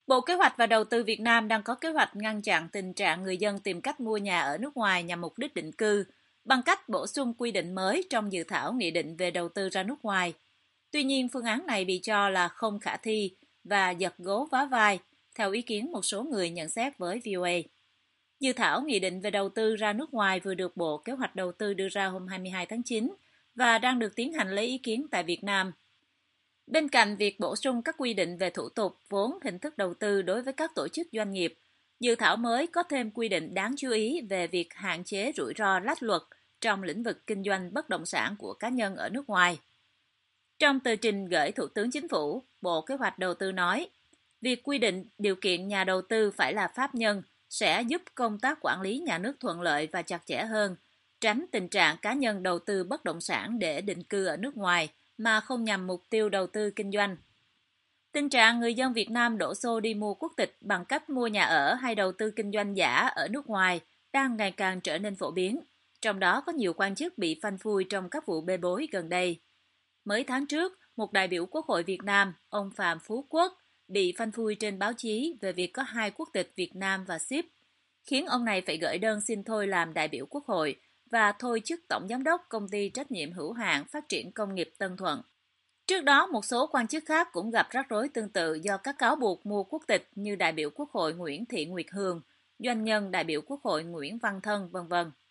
Bộ Kế hoạch và Đầu tư Việt Nam đang có kế hoạch ngăn chặn tình trạng người dân tìm cách mua nhà ở nước ngoài nhằm mục đích định cư bằng cách bổ sung quy định mới trong dự thảo nghị định về đầu tư ra nước ngoài. Tuy nhiên, phương án này bị cho là không khả thi và giật gấu vá vai, theo ý kiến một số người nhận xét với VOA. Dự thảo nghị định về đầu tư ra nước ngoài vừa được Bộ Kế hoạch Đầu tư đưa ra hôm 22 tháng 9 và đang được tiến hành lấy ý kiến tại Việt Nam. Bên cạnh việc bổ sung các quy định về thủ tục, vốn, hình thức đầu tư đối với các tổ chức doanh nghiệp, dự thảo mới có thêm quy định đáng chú ý về việc hạn chế rủi ro lách luật trong lĩnh vực kinh doanh bất động sản của cá nhân ở nước ngoài. Trong tờ trình gửi Thủ tướng Chính phủ, Bộ Kế hoạch Đầu tư nói, việc quy định điều kiện nhà đầu tư phải là pháp nhân sẽ giúp công tác quản lý nhà nước thuận lợi và chặt chẽ hơn, tránh tình trạng cá nhân đầu tư bất động sản để định cư ở nước ngoài mà không nhằm mục tiêu đầu tư kinh doanh. Tình trạng người dân Việt Nam đổ xô đi mua quốc tịch bằng cách mua nhà ở hay đầu tư kinh doanh giả ở nước ngoài đang ngày càng trở nên phổ biến, trong đó có nhiều quan chức bị phanh phui trong các vụ bê bối gần đây. Mới tháng trước, một đại biểu Quốc hội Việt Nam, ông Phạm Phú Quốc, bị phanh phui trên báo chí về việc có hai quốc tịch Việt Nam và Ship, khiến ông này phải gửi đơn xin thôi làm đại biểu Quốc hội và thôi chức tổng giám đốc công ty trách nhiệm hữu hạn phát triển công nghiệp Tân Thuận. Trước đó, một số quan chức khác cũng gặp rắc rối tương tự do các cáo buộc mua quốc tịch như đại biểu Quốc hội Nguyễn Thị Nguyệt Hương, doanh nhân đại biểu Quốc hội Nguyễn Văn Thân, v.v.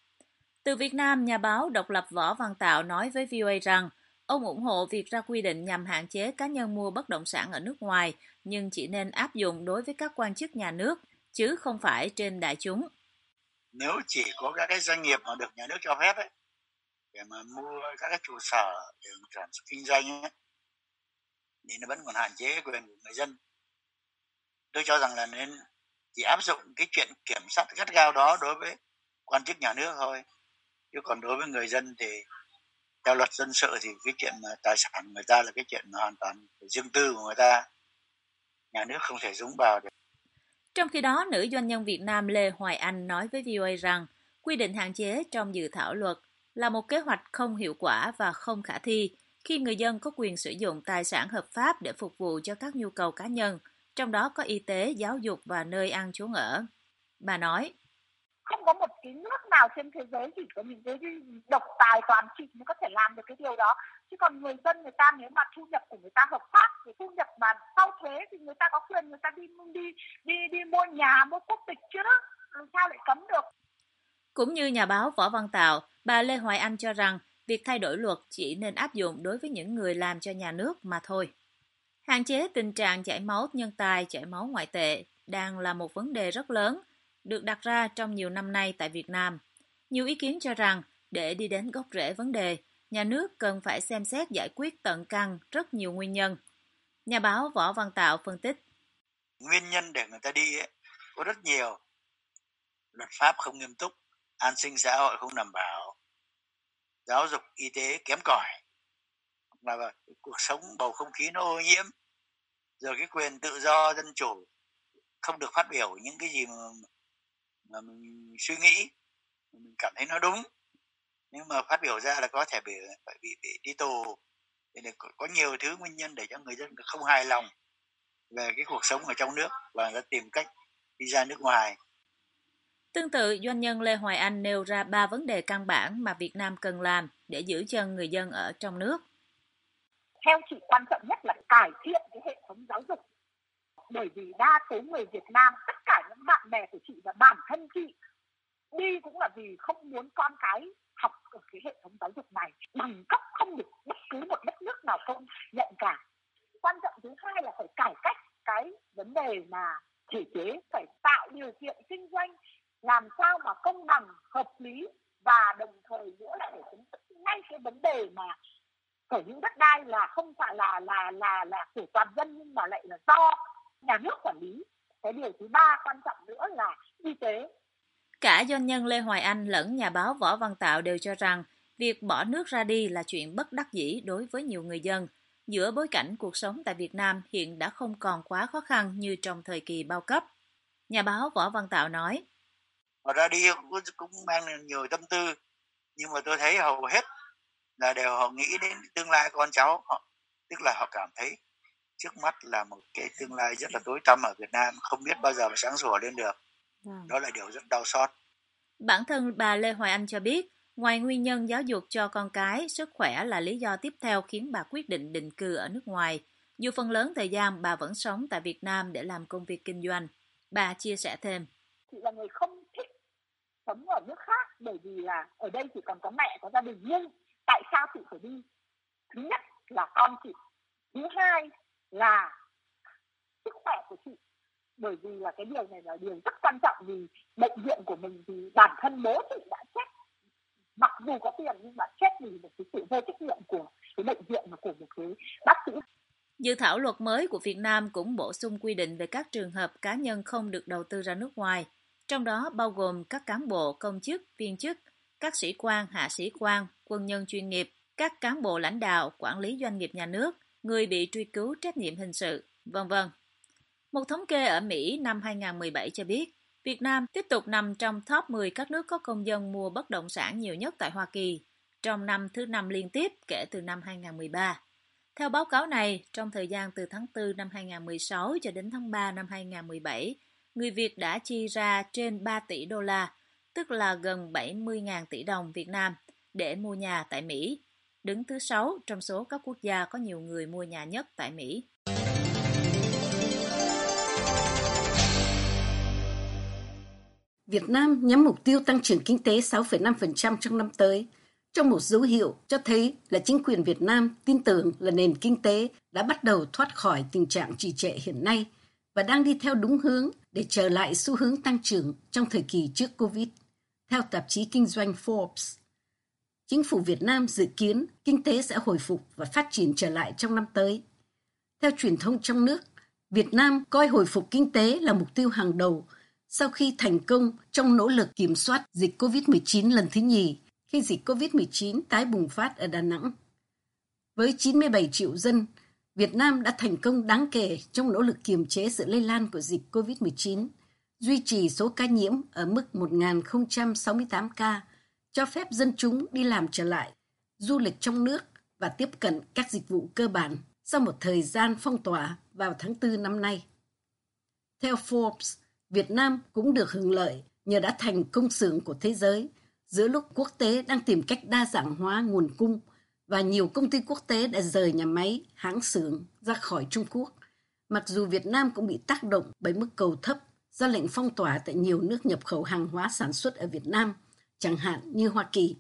Từ Việt Nam, nhà báo độc lập Võ Văn Tạo nói với VOA rằng ông ủng hộ việc ra quy định nhằm hạn chế cá nhân mua bất động sản ở nước ngoài, nhưng chỉ nên áp dụng đối với các quan chức nhà nước, chứ không phải trên đại chúng. Nếu chỉ có các cái doanh nghiệp mà được nhà nước cho phép ấy, để mà mua các cái trụ sở để sản xuất kinh doanh ấy, thì nó vẫn còn hạn chế quyền của người dân. Tôi cho rằng là nên chỉ áp dụng cái chuyện kiểm soát gắt gao đó đối với quan chức nhà nước thôi, chứ còn đối với người dân thì theo luật dân sự thì cái chuyện mà tài sản người ta là cái chuyện mà hoàn toàn riêng tư của người ta, nhà nước không thể dũng vào được. Trong khi đó, nữ doanh nhân Việt Nam Lê Hoài Anh nói với VOA rằng quy định hạn chế trong dự thảo luật là một kế hoạch không hiệu quả và không khả thi khi người dân có quyền sử dụng tài sản hợp pháp để phục vụ cho các nhu cầu cá nhân, trong đó có y tế, giáo dục và nơi ăn chốn ở. Bà nói, không có một cái nước nào trên thế giới chỉ có những cái độc tài toàn trị mới có thể làm được cái điều đó, chứ còn người dân người ta nếu mà thu nhập của người ta hợp pháp thì thu nhập mà sau thuế thì người ta có quyền người ta đi mua nhà, mua quốc tịch chứ đó, làm sao lại cấm được. Cũng như nhà báo Võ Văn Tạo, bà Lê Hoài Anh cho rằng việc thay đổi luật chỉ nên áp dụng đối với những người làm cho nhà nước mà thôi. Hạn chế tình trạng chảy máu nhân tài, chảy máu ngoại tệ đang là một vấn đề rất lớn, được đặt ra trong nhiều năm nay tại Việt Nam. Nhiều ý kiến cho rằng, để đi đến gốc rễ vấn đề, nhà nước cần phải xem xét giải quyết tận căn rất nhiều nguyên nhân. Nhà báo Võ Văn Tạo phân tích. Nguyên nhân để người ta đi ấy, có rất nhiều. Luật pháp không nghiêm túc, an sinh xã hội không đảm bảo, giáo dục y tế kém cỏi, là cuộc sống bầu không khí nó ô nhiễm, rồi cái quyền tự do dân chủ không được phát biểu những cái gì mà mình suy nghĩ, mình cảm thấy nó đúng, nhưng mà phát biểu ra là có thể bị đi tù. Thì có nhiều thứ nguyên nhân để cho người dân không hài lòng về cái cuộc sống ở trong nước và người ta tìm cách đi ra nước ngoài. Tương tự, doanh nhân Lê Hoài Anh nêu ra 3 vấn đề căn bản mà Việt Nam cần làm để giữ chân người dân ở trong nước. Theo chị, quan trọng nhất là cải thiện cái hệ thống giáo dục. Bởi vì đa số người Việt Nam, tất cả những bạn bè của chị và bản thân chị đi cũng là vì không muốn con cái học ở cái hệ thống giáo dục này. Bằng cấp không được bất cứ một đất nước nào công nhận cả. Quan trọng thứ hai là phải cải cách cái vấn đề mà thể chế, phải tạo điều kiện kinh doanh làm sao mà công bằng, hợp lý, và đồng thời nữa là phải chấm dứt ngay cái vấn đề mà sở hữu đất đai là không phải là của toàn dân nhưng mà lại là do nhà nước quản lý. Cái điều thứ ba quan trọng nữa là y tế. Cả doanh nhân Lê Hoài Anh lẫn nhà báo Võ Văn Tạo đều cho rằng việc bỏ nước ra đi là chuyện bất đắc dĩ đối với nhiều người dân, giữa bối cảnh cuộc sống tại Việt Nam hiện đã không còn quá khó khăn như trong thời kỳ bao cấp. Nhà báo Võ Văn Tạo nói, Họ ra đi cũng mang nhiều tâm tư, nhưng mà tôi thấy hầu hết là đều họ nghĩ đến tương lai con cháu họ, tức là họ cảm thấy trước mắt là một cái tương lai rất là tối tăm ở Việt Nam, không biết bao giờ mà sáng sủa lên được. Đó là điều rất đau xót. Bản thân bà Lê Hoài Anh cho biết, ngoài nguyên nhân giáo dục cho con cái, sức khỏe là lý do tiếp theo khiến bà quyết định định cư ở nước ngoài. Dù phần lớn thời gian bà vẫn sống tại Việt Nam để làm công việc kinh doanh. Bà chia sẻ thêm. Chị là người không thích sống ở nước khác, bởi vì là ở đây chị còn có mẹ, có gia đình. Nhưng tại sao chị phải đi? Thứ nhất là con chị, thứ hai là sức khỏe của chị. Bởi vì là cái điều này là điều rất quan trọng, vì bệnh viện của mình thì bản thân bố chị đã chết, mặc dù có tiền nhưng mà chết vì một cái sự vô trách nhiệm của cái bệnh viện và của một cái bác sĩ. Dự thảo luật mới của Việt Nam cũng bổ sung quy định về các trường hợp cá nhân không được đầu tư ra nước ngoài, trong đó bao gồm các cán bộ, công chức, viên chức, các sĩ quan, hạ sĩ quan, quân nhân chuyên nghiệp, các cán bộ lãnh đạo, quản lý doanh nghiệp nhà nước, người bị truy cứu trách nhiệm hình sự, v.v. Một thống kê ở Mỹ năm 2017 cho biết, Việt Nam tiếp tục nằm trong top 10 các nước có công dân mua bất động sản nhiều nhất tại Hoa Kỳ, trong năm thứ 5 liên tiếp kể từ năm 2013. Theo báo cáo này, trong thời gian từ tháng 4 năm 2016 cho đến tháng 3 năm 2017, người Việt đã chi ra trên 3 tỷ đô la, tức là gần 70.000 tỷ đồng Việt Nam, để mua nhà tại Mỹ, đứng thứ 6 trong số các quốc gia có nhiều người mua nhà nhất tại Mỹ. Việt Nam nhắm mục tiêu tăng trưởng kinh tế 6,5% trong năm tới, trong một dấu hiệu cho thấy là chính quyền Việt Nam tin tưởng là nền kinh tế đã bắt đầu thoát khỏi tình trạng trì trệ hiện nay và đang đi theo đúng hướng để trở lại xu hướng tăng trưởng trong thời kỳ trước Covid. Theo tạp chí kinh doanh Forbes, chính phủ Việt Nam dự kiến kinh tế sẽ hồi phục và phát triển trở lại trong năm tới. Theo truyền thông trong nước, Việt Nam coi hồi phục kinh tế là mục tiêu hàng đầu sau khi thành công trong nỗ lực kiểm soát dịch COVID-19 lần thứ nhì khi dịch COVID-19 tái bùng phát ở Đà Nẵng. Với 97 triệu dân, Việt Nam đã thành công đáng kể trong nỗ lực kiềm chế sự lây lan của dịch COVID-19, duy trì số ca nhiễm ở mức 1.068 ca, cho phép dân chúng đi làm trở lại, du lịch trong nước và tiếp cận các dịch vụ cơ bản sau một thời gian phong tỏa vào tháng 4 năm nay. Theo Forbes, Việt Nam cũng được hưởng lợi nhờ đã thành công xưởng của thế giới giữa lúc quốc tế đang tìm cách đa dạng hóa nguồn cung và nhiều công ty quốc tế đã rời nhà máy, hãng xưởng ra khỏi Trung Quốc, mặc dù Việt Nam cũng bị tác động bởi mức cầu thấp do lệnh phong tỏa tại nhiều nước nhập khẩu hàng hóa sản xuất ở Việt Nam, chẳng hạn như Hoa Kỳ.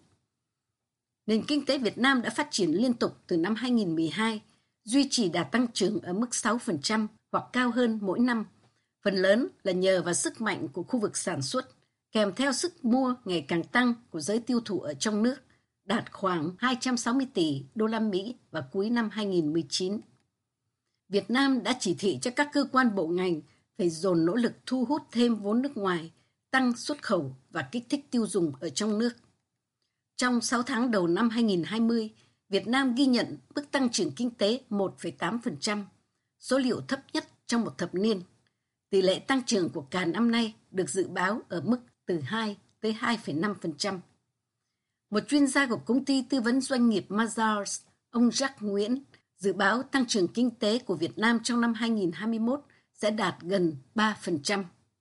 Nền kinh tế Việt Nam đã phát triển liên tục từ năm 2012, duy trì đà tăng trưởng ở mức 6% hoặc cao hơn mỗi năm. Phần lớn là nhờ vào sức mạnh của khu vực sản xuất, kèm theo sức mua ngày càng tăng của giới tiêu thụ ở trong nước, đạt khoảng 260 tỷ đô la Mỹ vào cuối năm 2019. Việt Nam đã chỉ thị cho các cơ quan bộ ngành phải dồn nỗ lực thu hút thêm vốn nước ngoài, tăng xuất khẩu và kích thích tiêu dùng ở trong nước. Trong 6 tháng đầu năm 2020, Việt Nam ghi nhận mức tăng trưởng kinh tế 1,8%, số liệu thấp nhất trong một thập niên. Tỷ lệ tăng trưởng của cả năm nay được dự báo ở mức từ 2 tới 2,5%. Một chuyên gia của công ty tư vấn doanh nghiệp Mazars, ông Jacques Nguyễn, dự báo tăng trưởng kinh tế của Việt Nam trong năm 2021 sẽ đạt gần 3%.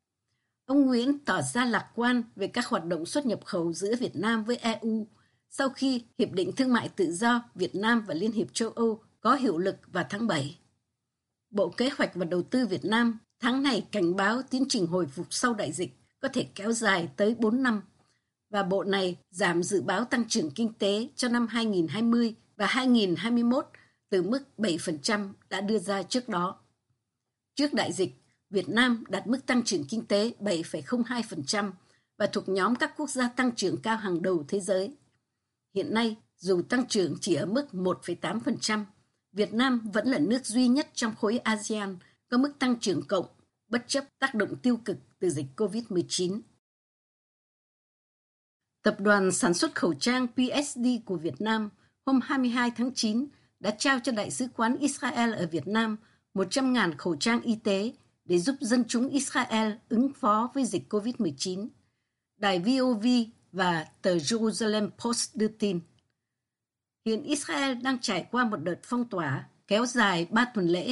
Ông Nguyễn tỏ ra lạc quan về các hoạt động xuất nhập khẩu giữa Việt Nam với EU sau khi Hiệp định Thương mại Tự do Việt Nam và Liên hiệp châu Âu có hiệu lực vào tháng 7. Bộ Kế hoạch và Đầu tư Việt Nam tháng này cảnh báo tiến trình hồi phục sau đại dịch có thể kéo dài tới 4 năm, và bộ này giảm dự báo tăng trưởng kinh tế cho năm 2020 và 2021 từ mức 7% đã đưa ra trước đó. Trước đại dịch, Việt Nam đạt mức tăng trưởng kinh tế 7,02% và thuộc nhóm các quốc gia tăng trưởng cao hàng đầu thế giới. Hiện nay, dù tăng trưởng chỉ ở mức 1,8%, Việt Nam vẫn là nước duy nhất trong khối ASEAN có mức tăng trưởng cộng, bất chấp tác động tiêu cực từ dịch COVID-19. Tập đoàn sản xuất khẩu trang PSD của Việt Nam hôm 22 tháng 9 đã trao cho Đại sứ quán Israel ở Việt Nam 100.000 khẩu trang y tế để giúp dân chúng Israel ứng phó với dịch COVID-19. Đài VOV và tờ Jerusalem Post đưa tin. Hiện Israel đang trải qua một đợt phong tỏa kéo dài 3 tuần lễ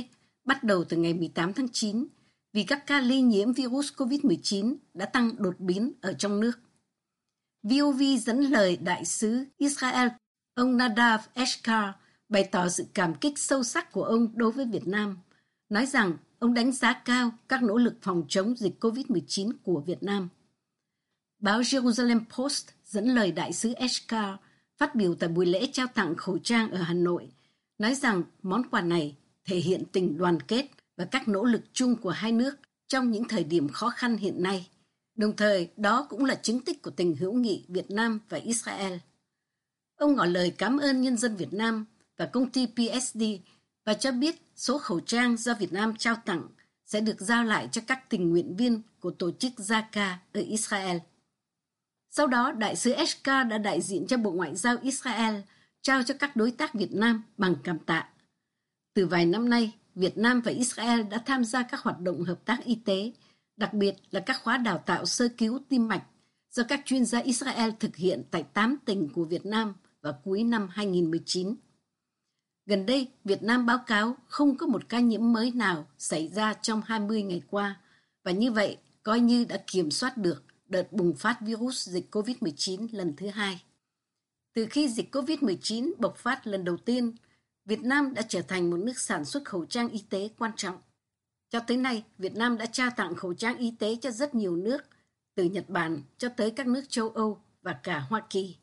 bắt đầu từ ngày 18 tháng 9 vì các ca lây nhiễm virus COVID-19 đã tăng đột biến ở trong nước. VOV dẫn lời đại sứ Israel, ông Nadav Eshkar, bày tỏ sự cảm kích sâu sắc của ông đối với Việt Nam, nói rằng ông đánh giá cao các nỗ lực phòng chống dịch COVID-19 của Việt Nam. Báo Jerusalem Post dẫn lời đại sứ Eshkar phát biểu tại buổi lễ trao tặng khẩu trang ở Hà Nội, nói rằng món quà này thể hiện tình đoàn kết và các nỗ lực chung của hai nước trong những thời điểm khó khăn hiện nay. Đồng thời, đó cũng là chứng tích của tình hữu nghị Việt Nam và Israel. Ông ngỏ lời cảm ơn nhân dân Việt Nam và công ty PSD và cho biết số khẩu trang do Việt Nam trao tặng sẽ được giao lại cho các tình nguyện viên của tổ chức Zaka ở Israel. Sau đó, đại sứ Eshkar đã đại diện cho Bộ Ngoại giao Israel trao cho các đối tác Việt Nam bằng cảm tạ. Từ vài năm nay, Việt Nam và Israel đã tham gia các hoạt động hợp tác y tế, đặc biệt là các khóa đào tạo sơ cứu tim mạch do các chuyên gia Israel thực hiện tại 8 tỉnh của Việt Nam vào cuối năm 2019. Gần đây, Việt Nam báo cáo không có một ca nhiễm mới nào xảy ra trong 20 ngày qua, và như vậy coi như đã kiểm soát được đợt bùng phát virus dịch COVID-19 lần thứ hai. Từ khi dịch COVID-19 bộc phát lần đầu tiên, Việt Nam đã trở thành một nước sản xuất khẩu trang y tế quan trọng. Cho tới nay, Việt Nam đã trao tặng khẩu trang y tế cho rất nhiều nước, từ Nhật Bản cho tới các nước châu Âu và cả Hoa Kỳ.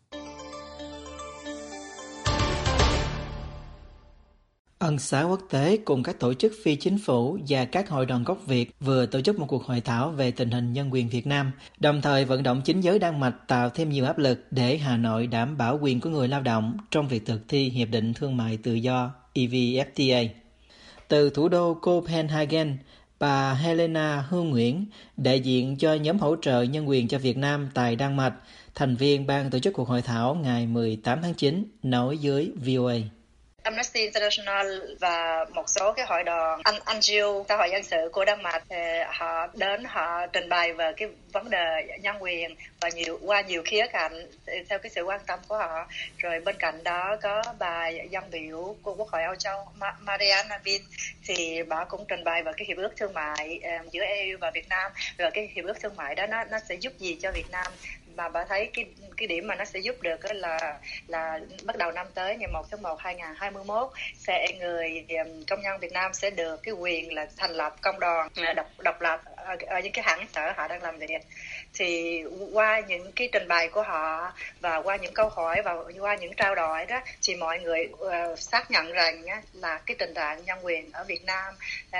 Ân xá quốc tế cùng các tổ chức phi chính phủ và các hội đoàn gốc Việt vừa tổ chức một cuộc hội thảo về tình hình nhân quyền Việt Nam, đồng thời vận động chính giới Đan Mạch tạo thêm nhiều áp lực để Hà Nội đảm bảo quyền của người lao động trong việc thực thi Hiệp định Thương mại Tự do EVFTA. Từ thủ đô Copenhagen, bà Helena Hương Nguyễn, đại diện cho nhóm hỗ trợ nhân quyền cho Việt Nam tại Đan Mạch, thành viên ban tổ chức cuộc hội thảo ngày 18 tháng 9, nói với VOA. Amnesty International và một số cái hội đoàn NGO xã hội dân sự của Đan Mạch họ đến họ trình bày về cái vấn đề nhân quyền và qua nhiều khía cạnh theo cái sự quan tâm của họ. Rồi bên cạnh đó có bà dân biểu của Quốc hội Âu Châu Marianne Vinh, thì bà cũng trình bày về cái hiệp ước thương mại giữa EU và Việt Nam, rồi cái hiệp ước thương mại đó nó sẽ giúp gì cho Việt Nam. Mà bà thấy cái điểm mà nó sẽ giúp được là bắt đầu năm tới ngày 1 tháng 1 2021 sẽ người công nhân Việt Nam sẽ được cái quyền là thành lập công đoàn độc lập ở những cái hãng sở họ đang làm việc. Thì qua những cái trình bày của họ và qua những câu hỏi và qua những trao đổi đó thì mọi người xác nhận rằng là cái tình trạng nhân quyền ở Việt Nam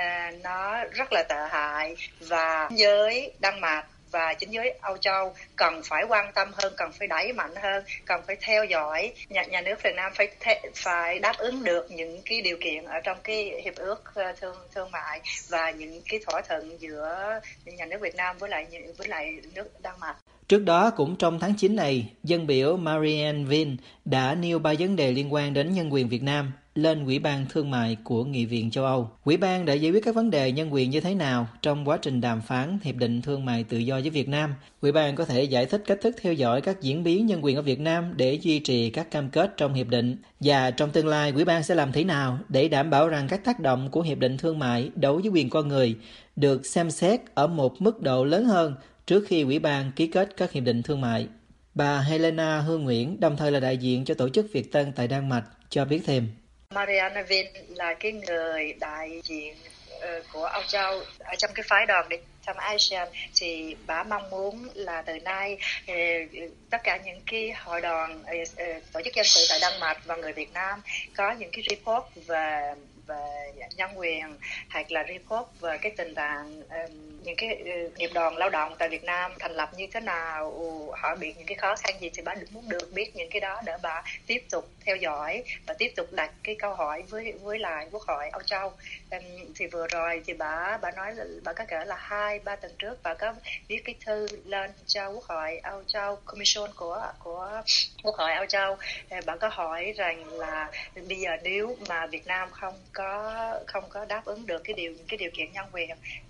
nó rất là tệ hại, và giới Đan Mạch và chính giới Âu Châu cần phải quan tâm hơn, cần phải đẩy mạnh hơn, cần phải theo dõi. Nhà nước Việt Nam phải đáp ứng được những cái điều kiện ở trong cái hiệp ước thương mại và những cái thỏa thuận giữa nhà nước Việt Nam với lại nước Đan Mạch. Trước đó, cũng trong tháng 9 này, dân biểu Marianne Vinh đã nêu 3 vấn đề liên quan đến nhân quyền Việt Nam lên Ủy ban Thương mại của Nghị viện châu Âu. Ủy ban đã giải quyết các vấn đề nhân quyền như thế nào trong quá trình đàm phán Hiệp định Thương mại Tự do với Việt Nam? Ủy ban có thể giải thích cách thức theo dõi các diễn biến nhân quyền ở Việt Nam để duy trì các cam kết trong Hiệp định. Và trong tương lai, Ủy ban sẽ làm thế nào để đảm bảo rằng các tác động của Hiệp định Thương mại đối với quyền con người được xem xét ở một mức độ lớn hơn trước khi Ủy ban ký kết các hiệp định thương mại. Bà Helena Hương Nguyễn, đồng thời là đại diện cho tổ chức Việt Tân tại Đan Mạch, cho biết thêm. Marianne Vinh là cái người đại diện của Âu Châu ở trong cái phái đoàn trong ASEAN, thì bà mong muốn là từ nay tất cả những cái hội đoàn tổ chức dân sự tại Đan Mạch và người Việt Nam có những cái report về nhân quyền, hoặc là report về cái tình trạng những cái nghiệp đoàn lao động tại Việt Nam thành lập như thế nào, họ bị những cái khó khăn gì, thì bà muốn được biết những cái đó để bà tiếp tục theo dõi và tiếp tục đặt cái câu hỏi với lại Quốc hội Âu Châu. Thì vừa rồi thì bà nói là bà có kể là 2-3 tuần trước bà có viết cái thư lên cho Quốc hội Âu Châu, Commission của Quốc hội Âu Châu. Bà có hỏi rằng là bây giờ nếu mà Việt Nam không có đáp ứng được những cái điều kiện nhân quyền thì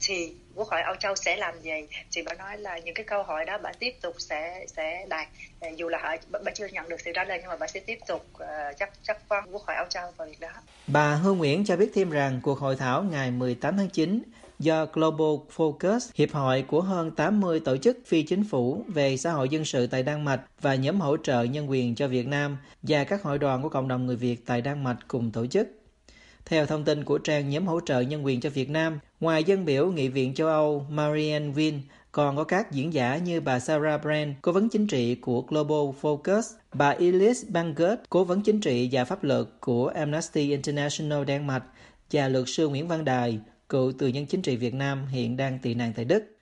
Quốc hội Âu Châu sẽ làm gì, thì bà nói là những cái câu hỏi đó bà tiếp tục sẽ đạt, dù là bà chưa nhận được sự trả lời nhưng mà bà sẽ tiếp tục chất vấn Quốc hội Âu Châu vào việc đó. Bà Hương Nguyễn cho biết thêm rằng cuộc hội thảo ngày 18 tháng 9 do Global Focus, hiệp hội của hơn 80 tổ chức phi chính phủ về xã hội dân sự tại Đan Mạch và nhóm hỗ trợ nhân quyền cho Việt Nam và các hội đoàn của cộng đồng người Việt tại Đan Mạch cùng tổ chức. Theo thông tin của trang nhóm hỗ trợ nhân quyền cho Việt Nam, ngoài dân biểu Nghị viện châu Âu Marianne Vinh, còn có các diễn giả như bà Sarah Brand, cố vấn chính trị của Global Focus, bà Elise Bangert, cố vấn chính trị và pháp luật của Amnesty International Đan Mạch, và luật sư Nguyễn Văn Đài, cựu tù nhân chính trị Việt Nam hiện đang tị nạn tại Đức.